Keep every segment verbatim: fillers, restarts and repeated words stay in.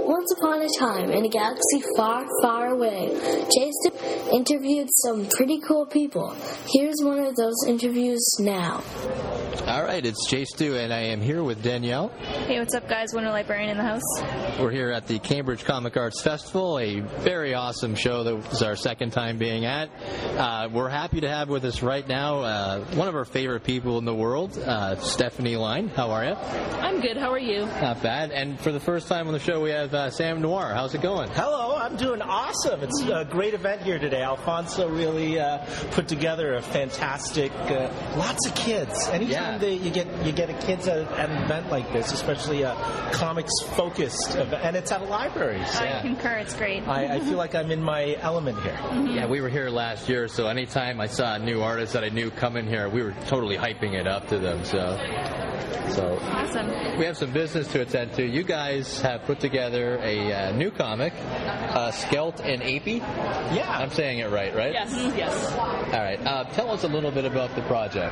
Once upon a time, in a galaxy far, far away, Jason interviewed some pretty cool people. Here's one of those interviews now. All right, it's Jay Stu, and I am here with Danielle. Hey, what's up, guys? Winter Librarian in the house. We're here at the Cambridge Comic Arts Festival, a very awesome show that was our second time being at. Uh, we're happy to have with us right now uh, one of our favorite people in the world, uh, Stephanie Line. How are you? I'm good. How are you? Not bad. And for the first time on the show, we have uh, Sam Noir. How's it going? Hello, I'm doing awesome. It's a great event here today. Alfonso really uh, put together a fantastic, uh, lots of kids. Anytime Yeah. they, you get you get a kids at an event like this, especially a comics-focused event, and it's at a library. So I concur. It's great. I, I feel like I'm in my element here. Yeah, we were here last year, so anytime I saw a new artist that I knew come in here, we were totally hyping it up to them. So, so Awesome. we have some business to attend to. You guys have put together a uh, new comic, uh, Skelt and Apey. Yeah. I'm saying it right, right? Yes, yes. All right. Uh, tell us a little bit about the project.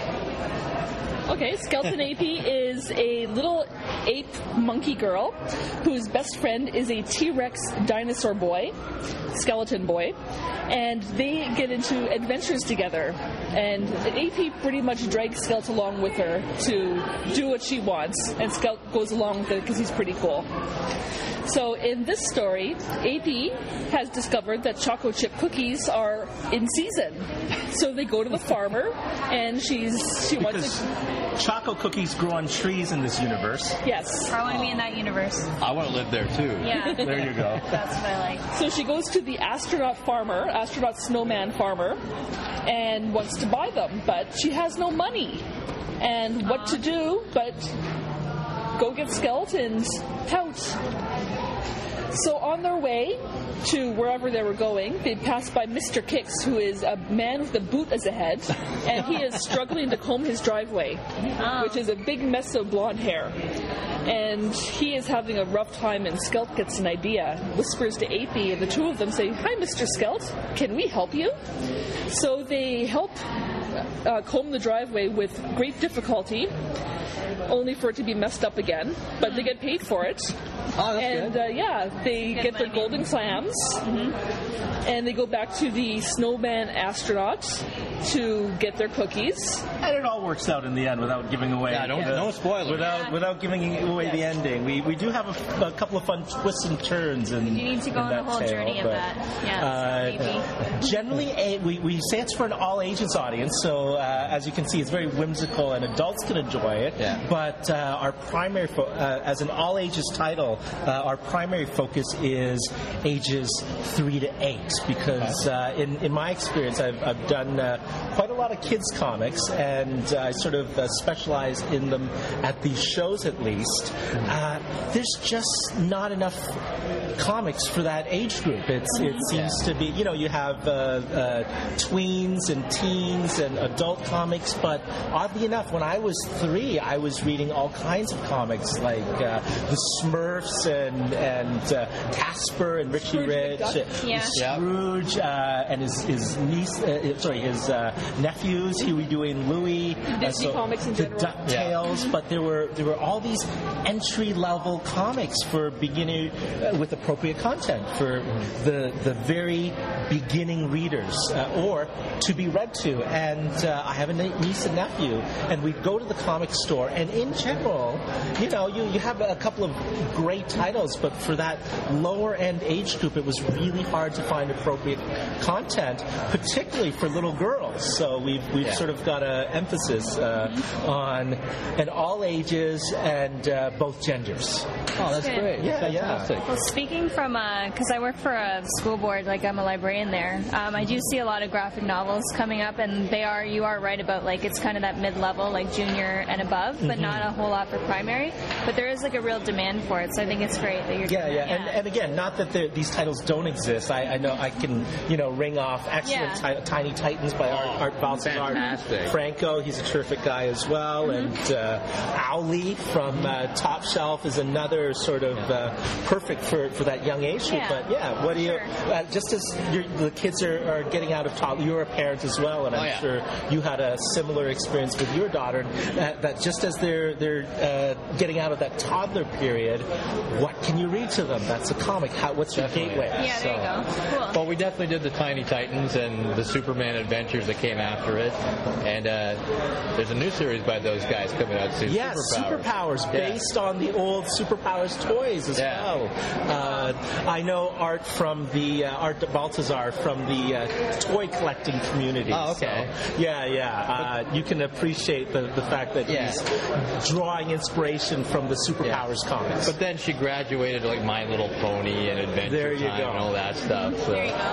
Okay, Skeleton Apey is a little ape monkey girl whose best friend is a T-Rex dinosaur boy, skeleton boy, and they get into adventures together. And Apey pretty much drags Skelt along with her to do what she wants, and Skelt goes along with it because he's pretty cool. So in this story, Apey has discovered that choco chip cookies are in season. So they go to the farmer, and she's she wants Because to... choco cookies grow on trees in this universe. Yes. I want to be in that universe. I want to live there, too. Yeah. There you go. That's what I like. So she goes to the astronaut farmer, astronaut snowman farmer, and wants to buy them, but she has no money. And what to do but go get skeletons, pout. So on their way to wherever they were going, they passed by Mister Kicks, who is a man with a boot as a head, and he is struggling to comb his driveway, Oh. which is a big mess of blonde hair. And he is having a rough time, and Skelt gets an idea, whispers to Apey, and the two of them say, "Hi, Mister Skelt, can we help you?" So they help uh, comb the driveway with great difficulty, only for it to be messed up again, but they get paid for it. Oh, that's and good. uh, yeah, they Good get their money. golden clams, and they go back to the snowman astronaut to get their cookies. And it all works out in the end without giving away. Yeah, don't- the- no spoilers. Without Yeah. without giving away the ending. We we do have a, f- a couple of fun twists and turns in. You need to go in on the that whole tale, journey of but, that. Yeah, uh, maybe. Generally, a, we we say it's for an all ages audience. So uh, as you can see, it's very whimsical, and adults can enjoy it. Yeah. But uh, our primary fo- uh, as an all ages title, uh, our primary focus is ages three to eight because uh, in in my experience, I've I've done uh, quite a lot of kids comics, and uh, I sort of uh, specialize in them at these shows at least. Uh, there's just not enough comics for that age group. It's it seems to be, you know, you have uh, uh, tweens and teens and adult comics, but oddly enough, when I was three, I was reading all kinds of comics like uh, the Smurfs and and uh, Casper and Richie Scrooge Rich, McDuck. uh, Yeah. Scrooge uh, and his his niece, uh, sorry, his uh, nephews. He was doing Louis, Disney comics in the general. DuckTales, but there were there were all these entry level comics for beginning uh, with appropriate content for the the very beginning readers uh, or to be read to. And uh, I have a niece and nephew, and we'd go to the comic store, and in general, you know, you you have a couple of great titles, but for that lower end age group, it was really hard to find appropriate content, particularly for little girls. So we've we've Yeah. sort of got an emphasis uh, on an all ages and uh, both genders. Oh, that's Good. great. Yeah, yeah. Fantastic. Well, speaking from, because I work for a school board, like I'm a librarian there, um, I do see a lot of graphic novels coming up, and they are, you are right about, like, it's kind of that mid-level, like junior and above, but Mm-hmm. not a whole lot for primary. But there is, like, a real demand for it, so I think it's great that you're Yeah, doing yeah, that. and, and again, not that the, these titles don't exist. I, I know I can, you know, ring off excellent Yeah. ti- Tiny Titans by Art, Art Balthazar fantastic. Franco. He's a terrific guy as well, Mm-hmm. and uh, Owly from uh, Top Shelf is another sort of uh, perfect for, for that young age group. Yeah, But yeah, what do you? sure. Uh, just as you're, the kids are, are getting out of top, you're a parent as well, and Oh, I'm yeah. sure you had a similar experience with your daughter. That, that just as they're they're uh, getting out of that toddler period, what can you read to them? That's a comic. How, what's your Definitely. gateway? Yeah, there you go. Cool. Well, we definitely did the Tiny Titans and the Superman adventures that came after it, and uh, there's a new series by those guys coming out soon. Yes, Superpowers, Superpowers, Yeah. based on the old Superpowers toys as Yeah. well. Uh, I know art from the uh, Art Baltazar from the uh, toy collecting community. Oh, okay. So, yeah, yeah. Uh, you can appreciate the, the fact that Yeah. he's drawing inspiration from the Superpowers comics. But then she graduated to like My Little Pony and Adventure There you Time go. and all that stuff. So. There you go.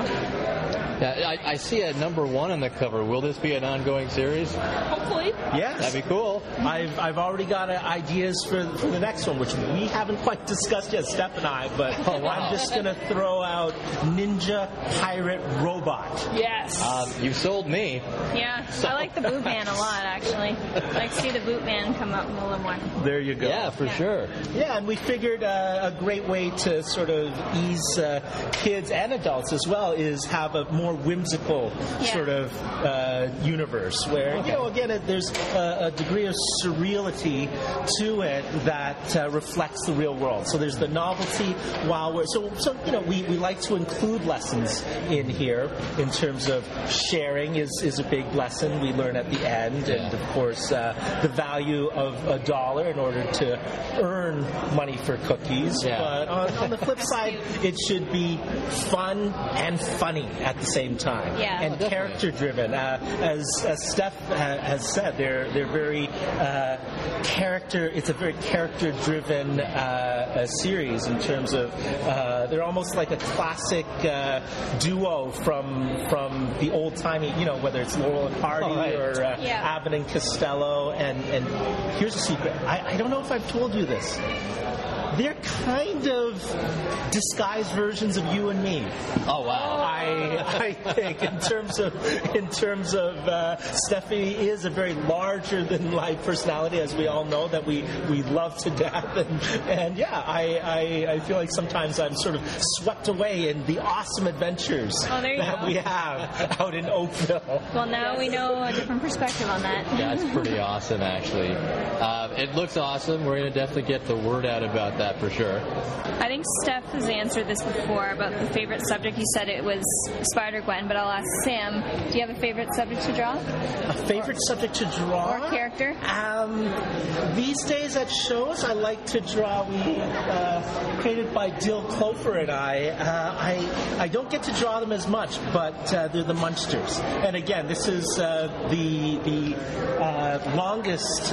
Yeah, I, I see a number one on the cover. Will this be an ongoing series? Hopefully. Yes. That'd be cool. I've I've already got uh, ideas for for the next one, which we haven't quite discussed yet, Steph and I. But Oh, wow. I'm just gonna throw out Ninja Pirate Robot. Yes. Um, you sold me. Yeah, I like the Boot Man a lot, actually. I like to see the Boot Man come up a little more. There you go. Yeah, for Yeah. sure. Yeah, and we figured uh, a great way to sort of ease uh, kids and adults as well is have a more whimsical Yeah. sort of uh, universe where, you know, again, it, there's a, a degree of surreality to it that uh, reflects the real world. So there's the novelty while we're, so, so you know, we, we like to include lessons in here in terms of sharing is, is a big lesson we learn at the end, and of course uh, the value of a dollar in order to earn money for cookies. Yeah. But on, on the flip side, it should be fun and funny at the same time, Yeah. and Oh, definitely. character driven. Uh, as, as Steph ha- has said, they're they're very uh, character. It's a very character driven uh, uh, series in terms of uh, they're almost like a classic uh, duo from from the old timey. You know, whether it's Laurel and Hardy Oh, right. or uh, Yeah. Abbott and Costello. And and here's a secret. I, I don't know if I've told you this. They're kind of disguised versions of you and me. Oh wow. I, I think in terms of in terms of uh, Stephanie is a very larger than life personality, as we all know, that we, we love to death, and, and yeah, I, I I feel like sometimes I'm sort of swept away in the awesome adventures Oh, there you that go. we have out in Oakville. Well, now we know a different perspective on that. That's pretty awesome, actually. Uh, it looks awesome. We're going to definitely get the word out about that for sure. I think Steph has answered this before about the favorite subject. You said it was Spider-Gwen, but I'll ask Sam, do you have a favorite subject to draw? A favorite subject to draw? Or character? Um, these days at shows, I like to draw. We uh, created by Dill Clofer and I. Uh, I I don't get to draw them as much, but uh, they're the Munsters. And again, this is uh, the the uh, longest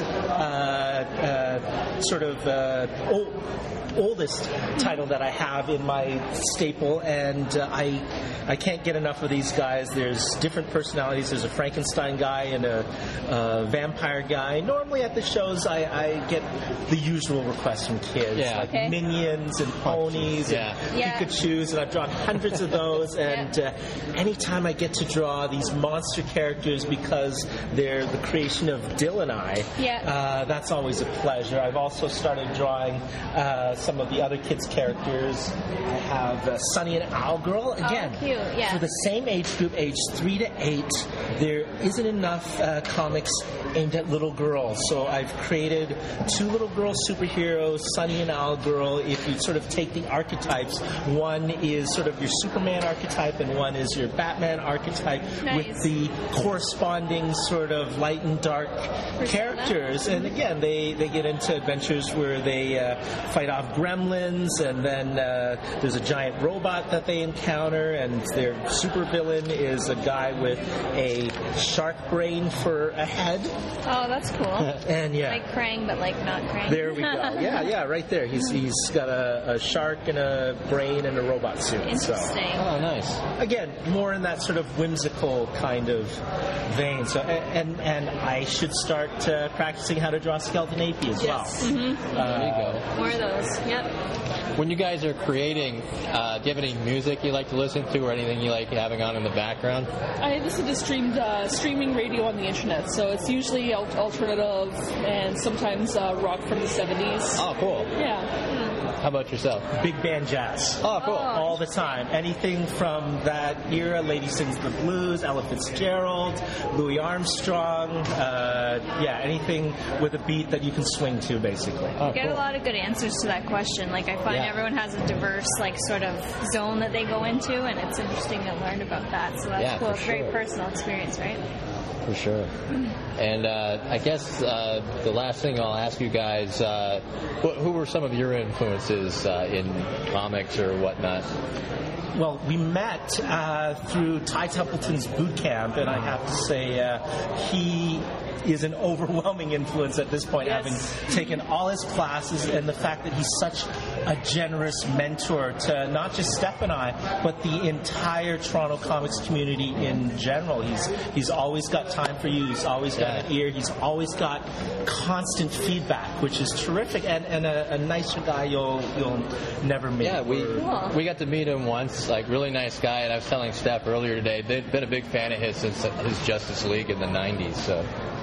uh, uh, sort of uh, old, oldest title that I have in my staple, and uh, I I can't get enough of these guys. There's different personalities. There's a Frankenstein guy and a, a vampire guy. Normally at the shows, I, I get the usual requests from kids, Yeah. like Okay. minions and ponies Yeah. and Yeah. Pikachus, and I've drawn hundreds of those. And uh, anytime I get to draw these monster characters because they're the creation of Dill and I, Yeah. uh, that's always a pleasure. I've also started drawing uh, some of the other kids' characters. I have uh, Sunny and Owlgirl. Again, Oh, cute, yeah. for the same age group, age three to eight, there isn't enough uh, comics aimed at little girls. So I've created two little girl superheroes, Sunny and Owlgirl. If you sort of take the archetypes, one is sort of your Superman archetype, and one is your Batman archetype, Nice. with the corresponding sort of light and dark characters. And again, they, they get into adventures where they uh, fight off gremlins, and then uh, there's a giant robot that they encounter, and their supervillain is a guy with a shark brain for a head. Oh, that's cool. And yeah. Like Krang, but like not Krang. There we go. Yeah, yeah, right there. He's he's got a, a shark and a brain and a robot suit. So Interesting. Oh, nice. again, more in that sort of whimsical kind of vein. So and and I should start uh, practicing how to draw Skeleton A P as Yes. well. Mm-hmm. There you go. More of those. Yep. When you guys are creating, uh, do you have any music you like to listen to, or anything you like having on in the background? I listen to streamed uh, streaming radio on the internet, so it's usually al- alternative and sometimes uh, rock from the seventies. Oh, cool. Yeah. How about yourself? Big band jazz. Oh, cool. All the time. Anything from that era, Lady Sings the Blues, Ella Fitzgerald, Louis Armstrong, uh, yeah, anything with a beat that you can swing to, basically. Oh, Get cool. a lot of good answers to that question. Like, I find Yeah. everyone has a diverse, like, sort of zone that they go into, and it's interesting to learn about that. So that's Yeah, cool. for It's a very sure. personal experience, right? For sure. And uh, I guess uh, the last thing I'll ask you guys, uh, wh- who were some of your influences uh, in comics or whatnot? Well, we met uh, through Ty Templeton's boot camp, and I have to say uh, he is an overwhelming influence at this point, Yes. having taken all his classes, and the fact that he's such a generous mentor to not just Steph and I, but the entire Toronto comics community in general. He's he's always got time for you. He's always got Yeah. an ear. He's always got constant feedback, which is terrific, and, and a, a nicer guy you'll you'll never meet. Yeah, we Cool. we got to meet him once. Like, really nice guy. And I was telling Steph earlier today, they've been a big fan of his since his Justice League in the nineties. So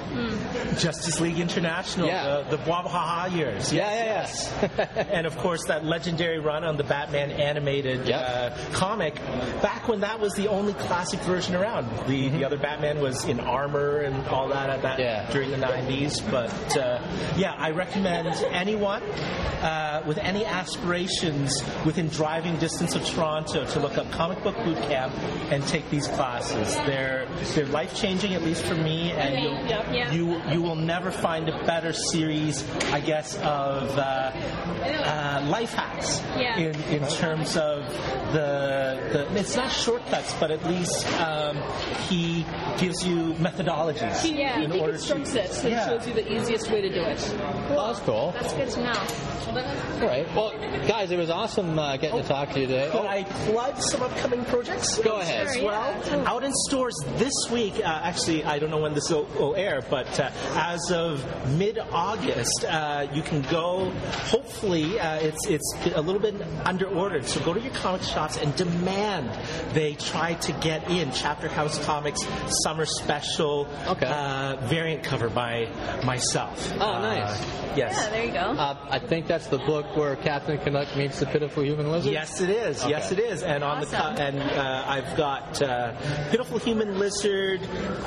Justice League International, Yeah. the, the Bwabahaha years. yeah, yeah, yeah. And of course, that legendary run on the Batman animated Yep. uh, comic, back when that was the only classic version around. The the other Batman was in armor and all that at that Yeah. during the nineties. But uh, yeah, I recommend anyone uh, with any aspirations within driving distance of Toronto to look up Comic Book Boot Camp and take these classes. They're they're life changing, at least for me, and you'll, Yeah. Yeah. you you will never find a better series, I guess, of uh, uh, life hacks Yeah. in, in terms of the, the it's not shortcuts, but at least um, he gives you methodologies He, Yeah. he in order deconstructs to it and yeah. shows you the easiest way to do it. Well, that's cool. That's good to know. All right. Well, guys, it was awesome uh, getting to talk to you today. Could I plug some upcoming projects? Go ahead. As Sure, well, yeah. out in stores this week. Uh, actually, I don't know when this will, will air, but uh, as of mid-August, uh, you can go. Hopefully, uh, it's it's a little bit under ordered. So go to your comic shops and demand they try to get in Chapter House Comics Summer Special Okay. uh, variant cover by myself. Oh, nice. Uh, yes. Yeah, there you go. Uh, I think that's the book where Captain Canuck meets the pitiful human lizard. Yes, it is. Yes, it Okay. is. And on the Awesome. co- and uh, I've got uh, Pitiful Human Lizard,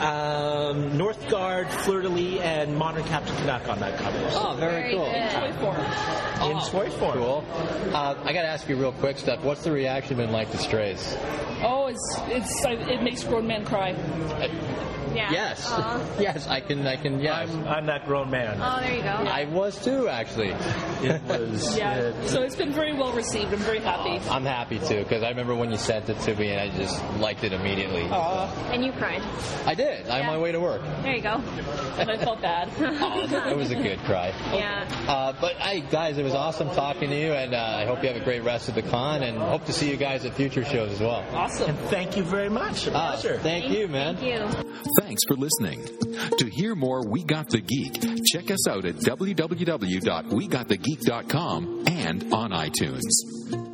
um, Northgard, Fleur de Lis, and Modern Captain Canuck on that cover. Oh, very, Very cool. good. Toy form. In toy form. Cool. Uh, I got to ask you real quick, Steph. What's the reaction been like to Strays? Oh, it's it's it makes grown men cry. Yeah. Yes. Aw. Yes, I can. I can. Yes. I'm, I'm that grown man. Oh, there you go. I was too, actually. It was. Yeah. it- So it's been very well received. I'm very happy. I'm happy too, because I remember when you sent it to me, and I just liked it immediately. And you cried. I did. On Yeah. my way to work. There you go. And I felt bad. It was a good cry. Yeah. Uh, but hey, guys, it was awesome talking to you, and uh, I hope you have a great rest of the con, and hope to see you guys at future shows as well. Awesome. Thank you very much. A Uh, pleasure. thank you, man. Thank you. Thanks for listening. To hear more We Got the Geek, check us out at w w w dot we got the geek dot com and on iTunes.